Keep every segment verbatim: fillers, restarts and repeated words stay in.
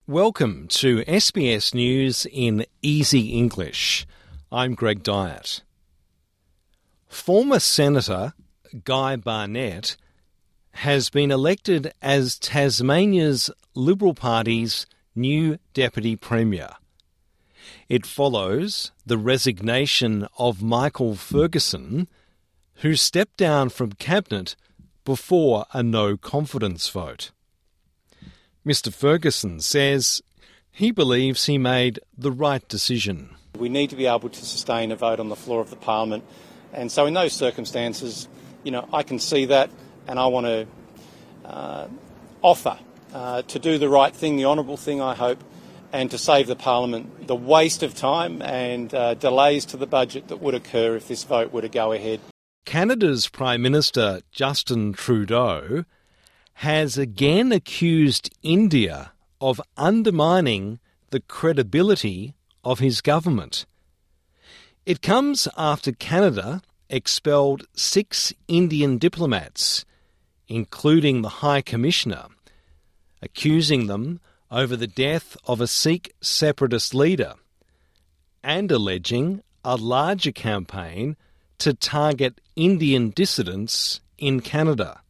Welcome to S B S News in Easy English. I'm Greg Dyett. Former Senator Guy Barnett has been elected as Tasmania's Liberal Party's new Deputy Premier. It follows the resignation of Michael Ferguson, who stepped down from Cabinet before a no-confidence vote. Mister Ferguson says he believes he made the right decision. We need to be able to sustain a vote on the floor of the Parliament, and so in those circumstances, you know, I can see that, and I want to uh, offer uh, to do the right thing, the honourable thing, I hope, and to save the Parliament the waste of time and uh, delays to the budget that would occur if this vote were to go ahead. Canada's Prime Minister Justin Trudeau has again accused India of undermining the credibility of his government. It comes after Canada expelled six Indian diplomats, including the High Commissioner, accusing them over the death of a Sikh separatist leader and alleging a larger campaign to target Indian dissidents in Canada.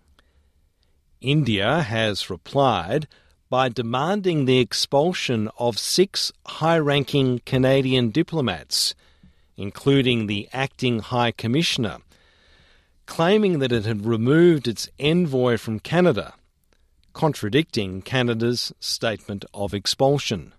India has replied by demanding the expulsion of six high-ranking Canadian diplomats, including the acting High Commissioner, claiming that it had removed its envoy from Canada, contradicting Canada's statement of expulsion.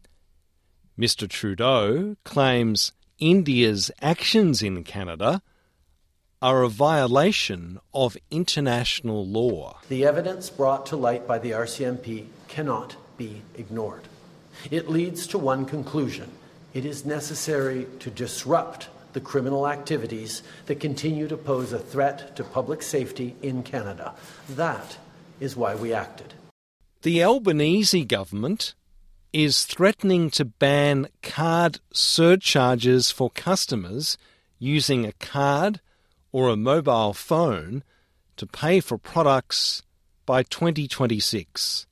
Mister Trudeau claims India's actions in Canada are a violation of international law. The evidence brought to light by the R C M P cannot be ignored. It leads to one conclusion. It is necessary to disrupt the criminal activities that continue to pose a threat to public safety in Canada. That is why we acted. The Albanese government is threatening to ban card surcharges for customers using a card or a mobile phone to pay for products by twenty twenty-six.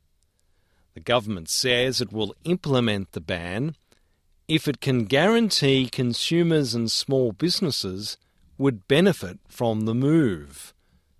The government says it will implement the ban if it can guarantee consumers and small businesses would benefit from the move.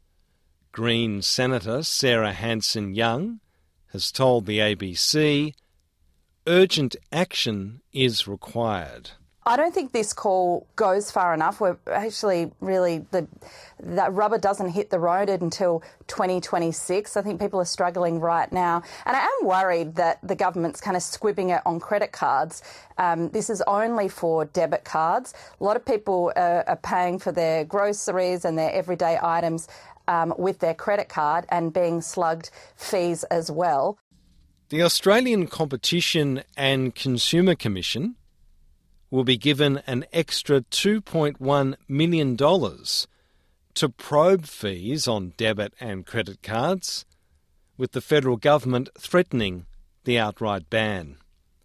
Green Senator Sarah Hanson-Young has told the A B C urgent action is required. I don't think this call goes far enough. We're actually really, the that rubber doesn't hit the road until twenty twenty-six. I think people are struggling right now. And I am worried that the government's kind of squibbing it on credit cards. Um, this is only for debit cards. A lot of people are, are paying for their groceries and their everyday items um, with their credit card and being slugged fees as well. The Australian Competition and Consumer Commission will be given an extra two point one million dollars to probe fees on debit and credit cards, with the federal government threatening the outright ban.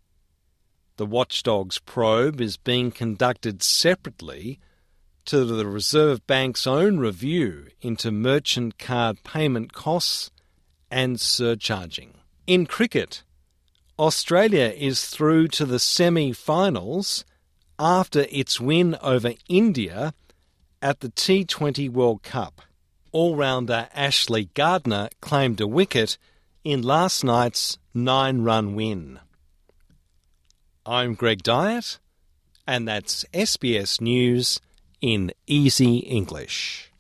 The Watchdog's probe is being conducted separately to the Reserve Bank's own review into merchant card payment costs and surcharging. In cricket, Australia is through to the semi-finals after its win over India at the T twenty World Cup. All-rounder Ashley Gardner claimed a wicket in last night's nine-run win. I'm Greg Dyett, and that's S B S News in Easy English.